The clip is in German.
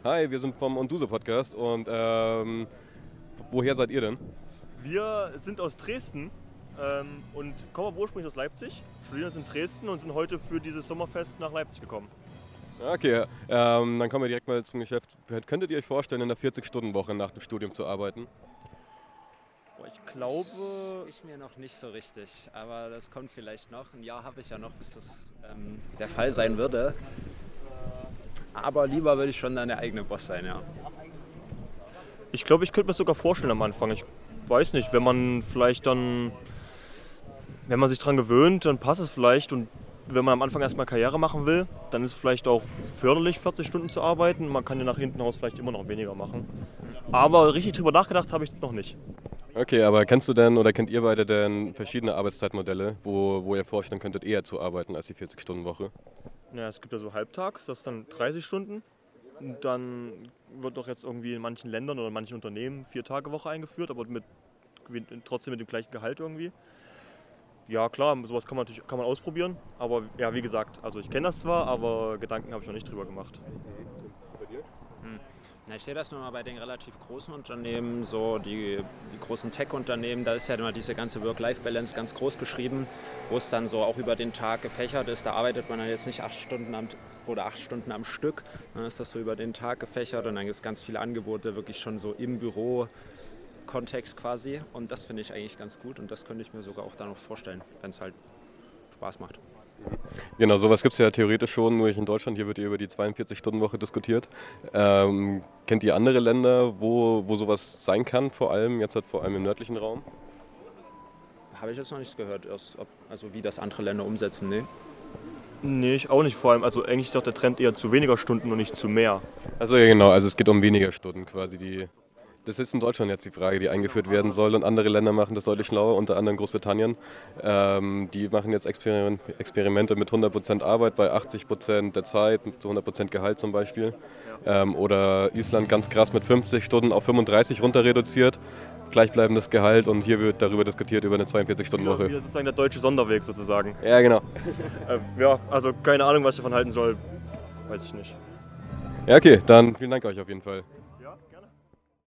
Hi, wir sind vom Onduse Podcast und woher seid ihr denn? Wir sind aus Dresden und kommen aber ursprünglich aus Leipzig, studieren jetzt in Dresden und sind heute für dieses Sommerfest nach Leipzig gekommen. Okay, dann kommen wir direkt mal zum Geschäft. Könntet ihr euch vorstellen, in einer 40-Stunden-Woche nach dem Studium zu arbeiten? Ich glaube, Ich mir noch nicht so richtig, aber das kommt vielleicht noch. Ein Jahr habe ich ja noch, bis das der Fall sein würde. Aber lieber würde ich schon dann der eigene Boss sein, ja. ich könnte mir das sogar vorstellen am Anfang. Ich weiß nicht, wenn man sich dran gewöhnt, dann passt es vielleicht. Und wenn man am Anfang erstmal Karriere machen will, dann ist es vielleicht auch förderlich, 40 Stunden zu arbeiten. Man kann ja nach hinten raus vielleicht immer noch weniger machen. Aber richtig drüber nachgedacht habe ich noch nicht. Okay, aber kennst du denn oder kennt ihr beide denn verschiedene Arbeitszeitmodelle, wo ihr vorstellen könntet, eher zu arbeiten als die 40-Stunden-Woche? Ja, es gibt ja so halbtags, das ist dann 30 Stunden. Und dann wird doch jetzt irgendwie in manchen Ländern oder in manchen Unternehmen 4-Tage-Woche eingeführt, aber trotzdem mit dem gleichen Gehalt irgendwie. Ja klar, sowas kann man ausprobieren, aber ja, wie gesagt, also ich kenne das zwar, aber Gedanken habe ich noch nicht drüber gemacht. Na, ich sehe das nur mal bei den relativ großen Unternehmen, so die großen Tech-Unternehmen, da ist ja immer diese ganze Work-Life-Balance ganz groß geschrieben, wo es dann so auch über den Tag gefächert ist. Da arbeitet man dann jetzt nicht 8 Stunden am Stück, dann ist das so über den Tag gefächert und dann gibt es ganz viele Angebote wirklich schon so im Büro-Kontext quasi. Und das finde ich eigentlich ganz gut und das könnte ich mir sogar auch dann noch vorstellen, wenn es halt Spaß macht. Genau, sowas gibt es ja theoretisch schon, nur in Deutschland, hier wird ja über die 42-Stunden-Woche diskutiert. Kennt ihr andere Länder, wo sowas sein kann, vor allem im nördlichen Raum? Habe ich jetzt noch nichts gehört, also wie das andere Länder umsetzen, ne? Nee, ich auch nicht vor allem. Also eigentlich ist doch der Trend eher zu weniger Stunden und nicht zu mehr. Also ja genau, also es geht um weniger Stunden quasi. Das ist in Deutschland jetzt die Frage, die eingeführt werden soll und andere Länder machen das deutlich schlauer, unter anderem Großbritannien. Die machen jetzt Experimente mit 100% Arbeit bei 80% der Zeit, zu 100% Gehalt zum Beispiel. Oder Island ganz krass mit 50 Stunden auf 35 runter reduziert, gleichbleibendes Gehalt und hier wird darüber diskutiert über eine 42-Stunden-Woche. Wieder sozusagen der deutsche Sonderweg sozusagen. Ja, genau. Ja, also keine Ahnung, was ich davon halten soll, weiß ich nicht. Ja, okay, dann vielen Dank euch auf jeden Fall.